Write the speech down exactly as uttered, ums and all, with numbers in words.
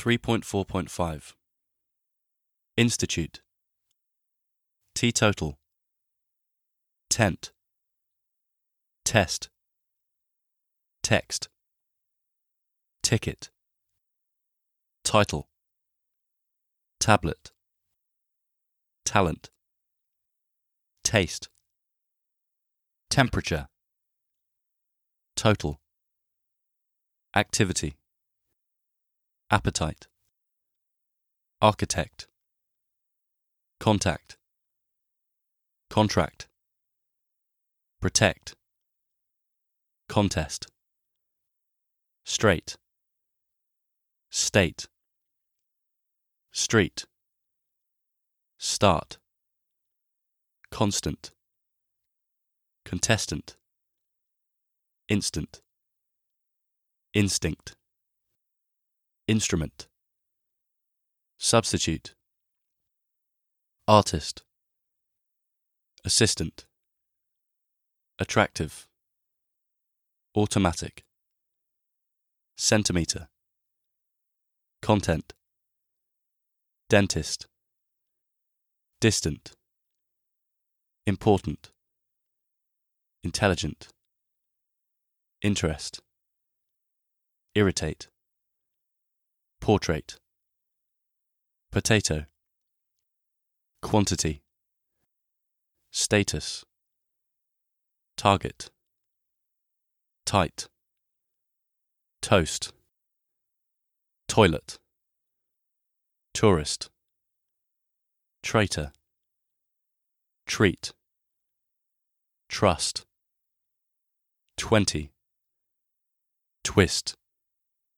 three point four point five. Institute. Teetotal. Tent. Test. Text. Ticket. Title. Tablet. Talent. Taste. Temperature. Total. Activity. Appetite. Architect. Contact. Contract. Protect. Contest. Straight. State. Street. Start. Constant. Contestant. Instant. Instinct. Instrument. Substitute. Artist. Assistant. Attractive. Automatic. Centimeter. Content. Dentist. Distant. Important. Intelligent. Interest. Irritate. Portrait. Potato. Quantity. Status. Target. Tight. Toast. Toilet. Tourist. Traitor. Treat. Trust. Twenty. Twist.